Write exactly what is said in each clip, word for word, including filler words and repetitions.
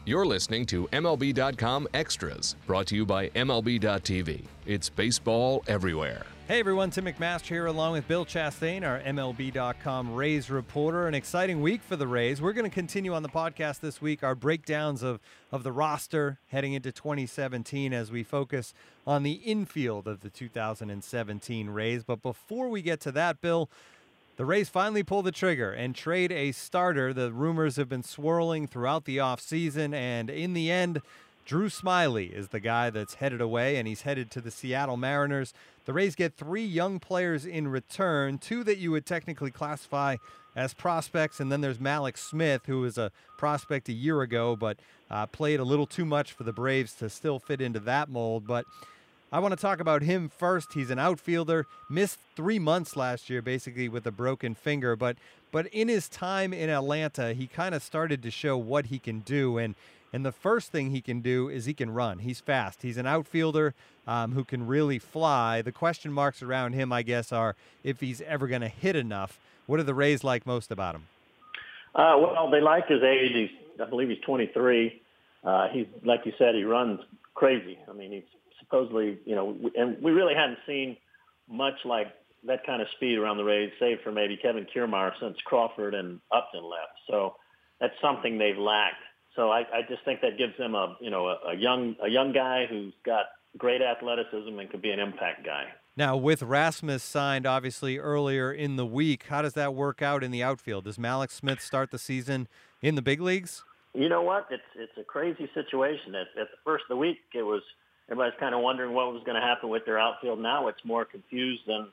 You're listening to M L B dot com Extras, brought to you by M L B dot T V. It's baseball everywhere. Hey everyone, Tim McMaster here along with Bill Chastain, our M L B dot com Rays reporter. An exciting week for the Rays. We're going to continue on the podcast this week our breakdowns of, of the roster heading into twenty seventeen as we focus on the infield of the two thousand seventeen Rays. But before we get to that, Bill, the Rays finally pull the trigger and trade a starter. The rumors have been swirling throughout the offseason, and in the end, Drew Smyly is the guy that's headed away, and he's headed to the Seattle Mariners. The Rays get three young players in return, two that you would technically classify as prospects, and then there's Mallex Smith, who was a prospect a year ago, but uh, played a little too much for the Braves to still fit into that mold. But I want to talk about him first. He's an outfielder, missed three months last year basically with a broken finger, but but in his time in Atlanta, he kind of started to show what he can do, and and the first thing he can do is he can run. He's fast. He's an outfielder um, who can really fly. The question marks around him, I guess, are if he's ever going to hit enough. What do the Rays like most about him? Uh, well, they like his age. He's, I believe he's twenty-three. Uh, he's, like you said, he runs crazy. I mean, he's supposedly, you know, and we really hadn't seen much like that kind of speed around the Rays, save for maybe Kevin Kiermaier since Crawford and Upton left. So that's something they've lacked. So I, I just think that gives them a, you know, a, a young a young guy who's got great athleticism and could be an impact guy. Now, with Rasmus signed, obviously, earlier in the week, how does that work out in the outfield? Does Mallex Smith start the season in the big leagues? You know what? It's it's a crazy situation. At, at the first of the week, it was everybody's kind of wondering what was going to happen with their outfield. Now it's more confused than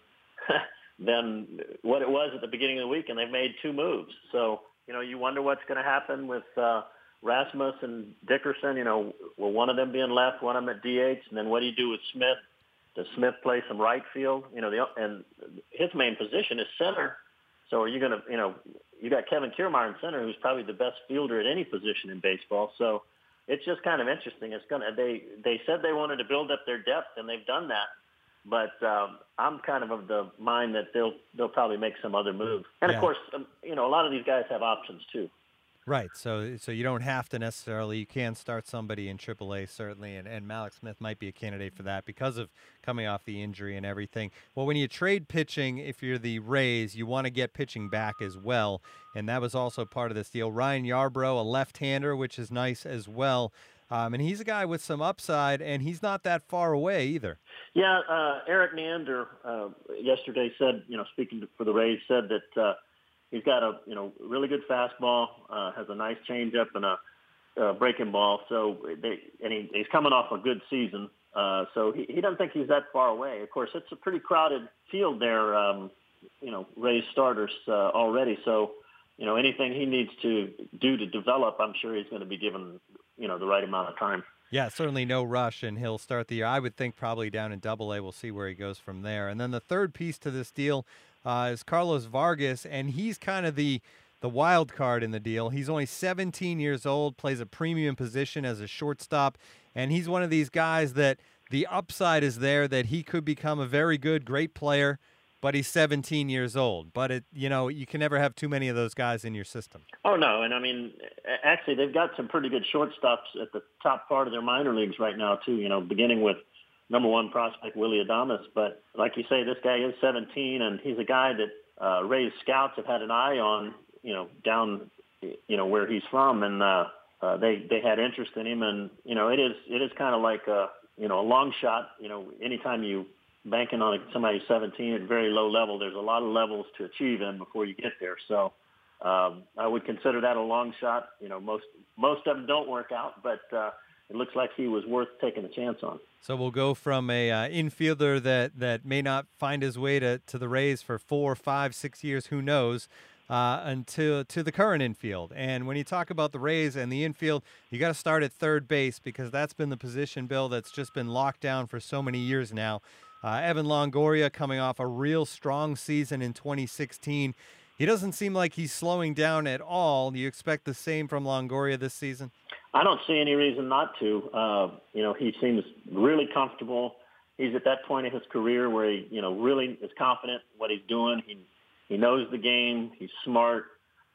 than what it was at the beginning of the week, and they've made two moves. So, you know, you wonder what's going to happen with uh, Rasmus and Dickerson. You know, will one of them being left, one of them at D H, and then what do you do with Smith? Does Smith play some right field? You know, the, and his main position is center. So are you going to, you know, you got Kevin Kiermaier in center, who's probably the best fielder at any position in baseball. So it's just kind of interesting. It's gonna they they said they wanted to build up their depth, and they've done that. But um, I'm kind of of the mind that they'll they'll probably make some other moves. And Yeah. of course, um, you know, a lot of these guys have options too. Right, so so you don't have to necessarily. You can start somebody in triple A, certainly, and, and Mallex Smith might be a candidate for that because of coming off the injury and everything. Well, when you trade pitching, if you're the Rays, you want to get pitching back as well, and that was also part of this deal. Ryan Yarbrough, a left-hander, which is nice as well, um, and he's a guy with some upside, and he's not that far away either. Yeah, uh, Eric Neander uh, yesterday said, you know, speaking to, for the Rays, said that uh, he's got a, you know, really good fastball, uh, has a nice changeup and a uh, breaking ball. So they, and he, he's coming off a good season. Uh, so he, he doesn't think he's that far away. Of course, it's a pretty crowded field there, um, you know, Rays starters uh, already. So, you know, anything he needs to do to develop, I'm sure he's going to be given, you know, the right amount of time. Yeah, certainly no rush, and he'll start the year. I would think probably down in Double A. We'll see where he goes from there. And then the third piece to this deal uh, is Carlos Vargas, and he's kind of the the wild card in the deal. He's only seventeen years old, plays a premium position as a shortstop, and he's one of these guys that the upside is there that he could become a very good, great player, but he's seventeen years old. But, it, you know, you can never have too many of those guys in your system. Oh, no. And, I mean, actually, they've got some pretty good shortstops at the top part of their minor leagues right now, too, you know, beginning with number one prospect Willy Adames. But like you say, this guy is seventeen, and he's a guy that uh, Rays scouts have had an eye on, you know, down, you know, where he's from. And uh, uh, they, they had interest in him. And, you know, it is it is kind of like, a, you know, a long shot. You know, anytime you banking on somebody seventeen at very low level, there's a lot of levels to achieve in before you get there. So um, I would consider that a long shot. You know, most most of them don't work out, but uh, it looks like he was worth taking a chance on. So we'll go from a uh, infielder that, that may not find his way to, to the Rays for four, five, six years, who knows, uh, until to the current infield. And when you talk about the Rays and the infield, you got to start at third base because that's been the position, Bill, that's just been locked down for so many years now. Uh, Evan Longoria coming off a real strong season in twenty sixteen. He doesn't seem like he's slowing down at all. Do you expect the same from Longoria this season? I don't see any reason not to. Uh, you know, he seems really comfortable. He's at that point in his career where he, you know, really is confident what he's doing. He he knows the game. He's smart.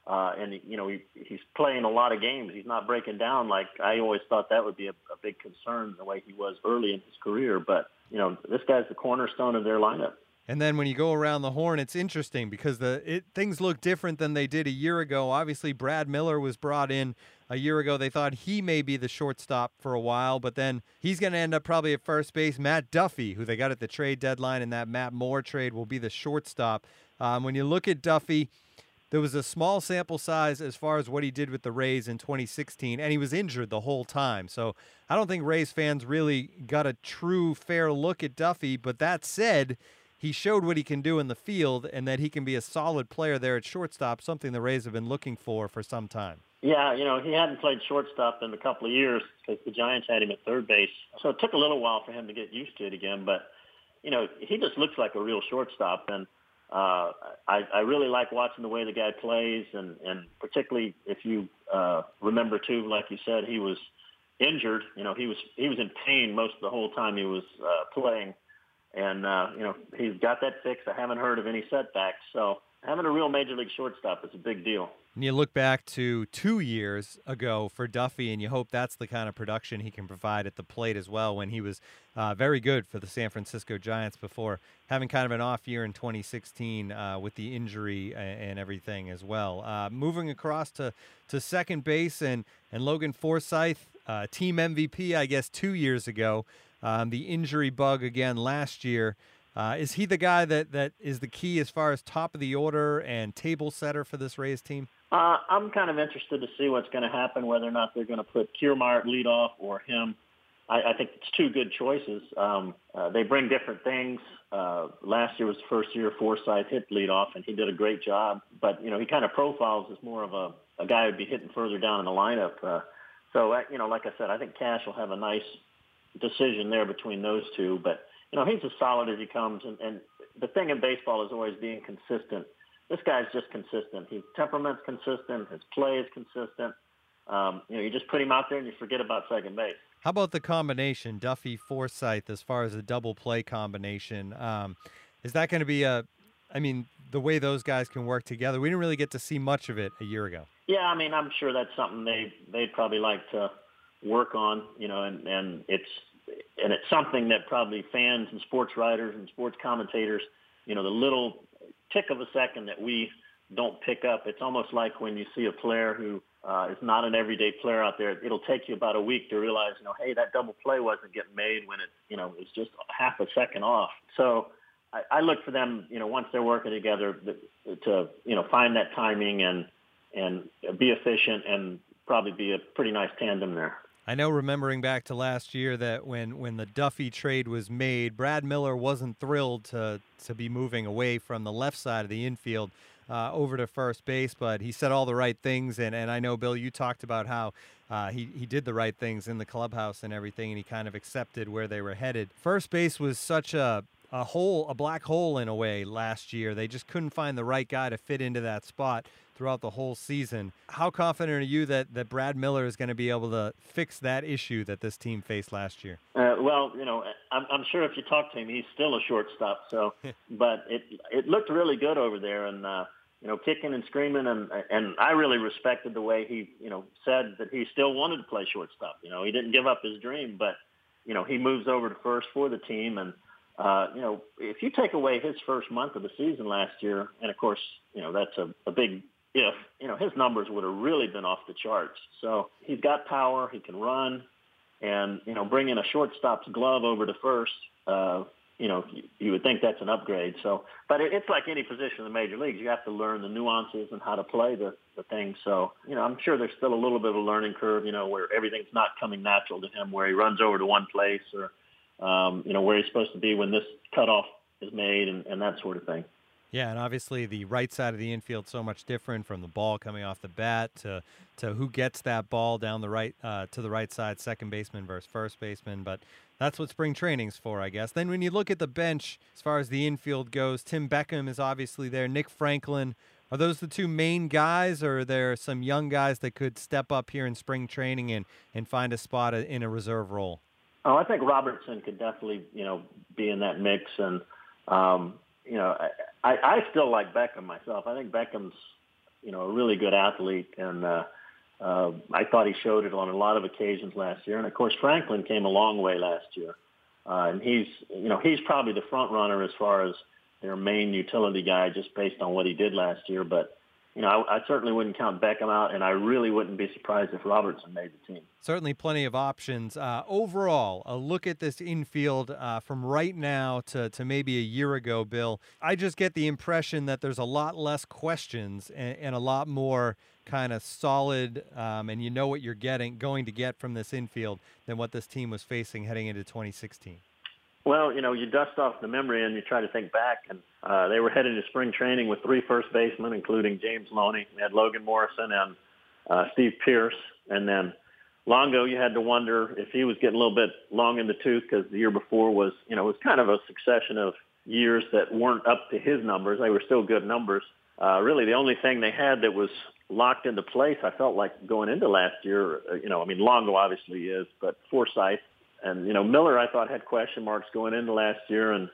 Uh, and, you know, he, he's playing a lot of games. He's not breaking down. Like, I always thought that would be a, a big concern the way he was early in his career. But, you know, this guy's the cornerstone of their lineup. And then when you go around the horn, it's interesting because the it, things look different than they did a year ago. Obviously, Brad Miller was brought in a year ago. They thought he may be the shortstop for a while, but then he's going to end up probably at first base. Matt Duffy, who they got at the trade deadline, and that Matt Moore trade will be the shortstop. Um, when you look at Duffy, there was a small sample size as far as what he did with the Rays in twenty sixteen, and he was injured the whole time. So I don't think Rays fans really got a true, fair look at Duffy. But that said, he showed what he can do in the field and that he can be a solid player there at shortstop, something the Rays have been looking for for some time. Yeah, you know, he hadn't played shortstop in a couple of years because the Giants had him at third base. So it took a little while for him to get used to it again. But, you know, he just looks like a real shortstop. And uh, I, I really like watching the way the guy plays. And, and particularly if you uh, remember, too, like you said, he was injured. You know, he was he was in pain most of the whole time he was uh, playing. And, uh, you know, he's got that fixed. I haven't heard of any setbacks. So having a real major league shortstop is a big deal. And you look back to two years ago for Duffy, and you hope that's the kind of production he can provide at the plate as well, when he was uh, very good for the San Francisco Giants before having kind of an off year in twenty sixteen uh, with the injury and, and everything as well. Uh, moving across to, to second base, and, and Logan Forsythe, uh, team M V P, I guess, two years ago. Um, the injury bug again last year. Uh, is he the guy that, that is the key as far as top of the order and table setter for this Rays team? Uh, I'm kind of interested to see what's going to happen, whether or not they're going to put Kiermaier at leadoff or him. I, I think it's two good choices. Um, uh, they bring different things. Uh, last year was the first year Forsythe hit leadoff, and he did a great job. But, you know, he kind of profiles as more of a, a guy who'd be hitting further down in the lineup. Uh, so, uh, you know, like I said, I think Cash will have a nice decision there between those two. But, you know, he's as solid as he comes. And, and the thing in baseball is always being consistent. This guy's just consistent. His temperament's consistent. His play is consistent. Um, you know, you just put him out there and you forget about second base. How about the combination, Duffy, Forsythe, as far as a double play combination? Um, is that going to be a, I mean, the way those guys can work together? We didn't really get to see much of it a year ago. Yeah, I mean, I'm sure that's something they, they'd probably like to work on, you know, and, and it's, and it's something that probably fans and sports writers and sports commentators, you know, the little tick of a second that we don't pick up. It's almost like when you see a player who uh, is not an everyday player out there, it'll take you about a week to realize, you know, hey, that double play wasn't getting made when it, you know, it's just half a second off. So I, I look for them, you know, once they're working together to, you know, find that timing and, and be efficient and probably be a pretty nice tandem there. I know, remembering back to last year, that when, when the Duffy trade was made, Brad Miller wasn't thrilled to to be moving away from the left side of the infield uh, over to first base, but he said all the right things. And, and I know, Bill, you talked about how uh, he, he did the right things in the clubhouse and everything, and he kind of accepted where they were headed. First base was such a, a hole, a black hole in a way last year. They just couldn't find the right guy to fit into that spot throughout the whole season. How confident are you that, that Brad Miller is going to be able to fix that issue that this team faced last year? Uh, well, you know, I'm, I'm sure if you talk to him, he's still a shortstop. So, but it it looked really good over there, and uh, you know, kicking and screaming, and and I really respected the way he, you know, said that he still wanted to play shortstop. You know, he didn't give up his dream, but you know, he moves over to first for the team, and uh, you know, if you take away his first month of the season last year, and of course, you know, that's a, a big if, you know, his numbers would have really been off the charts. So he's got power, he can run, and, you know, bringing a shortstop's glove over to first, uh, you know, you, you would think that's an upgrade. So, but it, it's like any position in the major leagues. You have to learn the nuances and how to play the, the thing. So, you know, I'm sure there's still a little bit of a learning curve, you know, where everything's not coming natural to him, where he runs over to one place or, um, you know, where he's supposed to be when this cutoff is made and, and that sort of thing. Yeah, and obviously the right side of the infield so much different, from the ball coming off the bat to to who gets that ball down the right uh, to the right side, second baseman versus first baseman. But that's what spring training's for, I guess. Then when you look at the bench, as far as the infield goes, Tim Beckham is obviously there. Nick Franklin. Are those the two main guys, or are there some young guys that could step up here in spring training and, and find a spot in a reserve role? Oh, I think Robertson could definitely, you know, be in that mix. And, um, you know, I, I still like Beckham myself. I think Beckham's, you know, a really good athlete, and uh, uh, I thought he showed it on a lot of occasions last year. And of course, Franklin came a long way last year, uh, and he's, you know, he's probably the front runner as far as their main utility guy, just based on what he did last year. But you know, I, I certainly wouldn't count Beckham out, and I really wouldn't be surprised if Robertson made the team. Certainly plenty of options. Uh, overall, a look at this infield uh, from right now to, to maybe a year ago, Bill, I just get the impression that there's a lot less questions and, and a lot more kind of solid, um, and you know what you're getting, going to get from this infield than what this team was facing heading into twenty sixteen. Well, you know, you dust off the memory and you try to think back, and uh, they were headed to spring training with three first basemen, including James Loney. We had Logan Morrison and uh, Steve Pierce, and then Longo, you had to wonder if he was getting a little bit long in the tooth, because the year before was, you know, it was kind of a succession of years that weren't up to his numbers. They were still good numbers. Uh, really, the only thing they had that was locked into place, I felt like going into last year, uh, you know, I mean, Longo obviously is, but Forsythe. And, you know, Miller, I thought, had question marks going into last year. And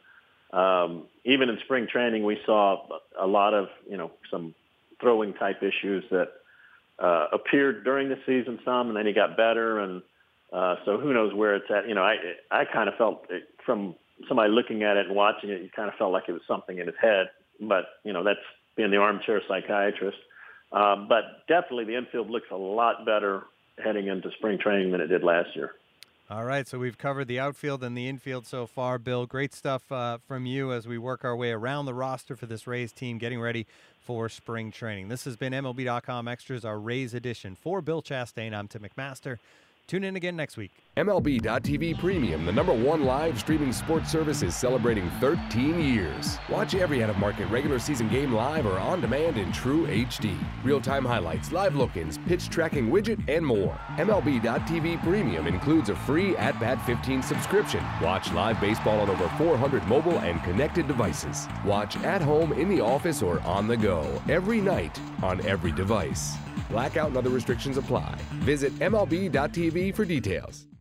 um, even in spring training, we saw a lot of, you know, some throwing type issues that uh, appeared during the season some, and then he got better. And uh, so who knows where it's at. You know, I I kind of felt it, from somebody looking at it and watching it, you kind of felt like it was something in his head. But, you know, that's being the armchair psychiatrist. Uh, but definitely the infield looks a lot better heading into spring training than it did last year. All right, so we've covered the outfield and the infield so far. Bill, great stuff uh, from you as we work our way around the roster for this Rays team, getting ready for spring training. This has been M L B dot com Extras, our Rays edition. For Bill Chastain, I'm Tim McMaster. Tune in again next week. M L B dot T V Premium, the number one live streaming sports service, is celebrating thirteen years. Watch every out-of-market regular season game live or on demand in true H D. Real-time highlights, live look-ins, pitch tracking widget, and more. M L B dot T V Premium includes a free At Bat fifteen subscription. Watch live baseball on over four hundred mobile and connected devices. Watch at home, in the office, or on the go, every night, on every device. Blackout and other restrictions apply. Visit M L B dot T V for details.